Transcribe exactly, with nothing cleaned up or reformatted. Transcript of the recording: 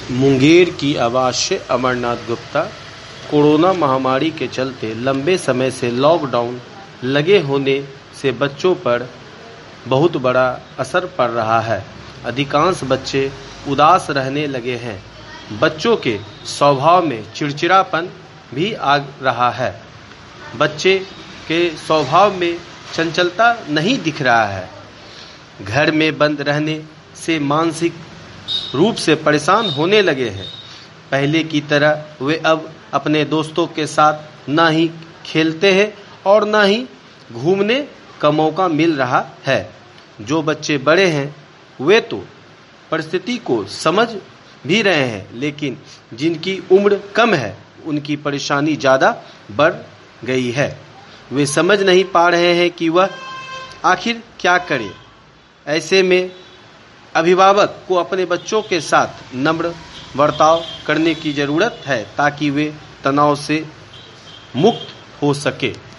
मुंगेर की आवाज़ से अमरनाथ गुप्ता। कोरोना महामारी के चलते लंबे समय से लॉकडाउन लगे होने से बच्चों पर बहुत बड़ा असर पड़ रहा है। अधिकांश बच्चे उदास रहने लगे हैं। बच्चों के स्वभाव में चिड़चिड़ापन भी आ रहा है। बच्चे के स्वभाव में चंचलता नहीं दिख रहा है। घर में बंद रहने से मानसिक रूप से परेशान होने लगे हैं। पहले की तरह वे अब अपने दोस्तों के साथ ना ही खेलते हैं और ना ही घूमने का मौका मिल रहा है। जो बच्चे बड़े हैं वे तो परिस्थिति को समझ भी रहे हैं, लेकिन जिनकी उम्र कम है उनकी परेशानी ज़्यादा बढ़ गई है। वे समझ नहीं पा रहे हैं कि वह आखिर क्या करें। ऐसे में अभिभावक को अपने बच्चों के साथ नम्र बर्ताव करने की ज़रूरत है ताकि वे तनाव से मुक्त हो सके।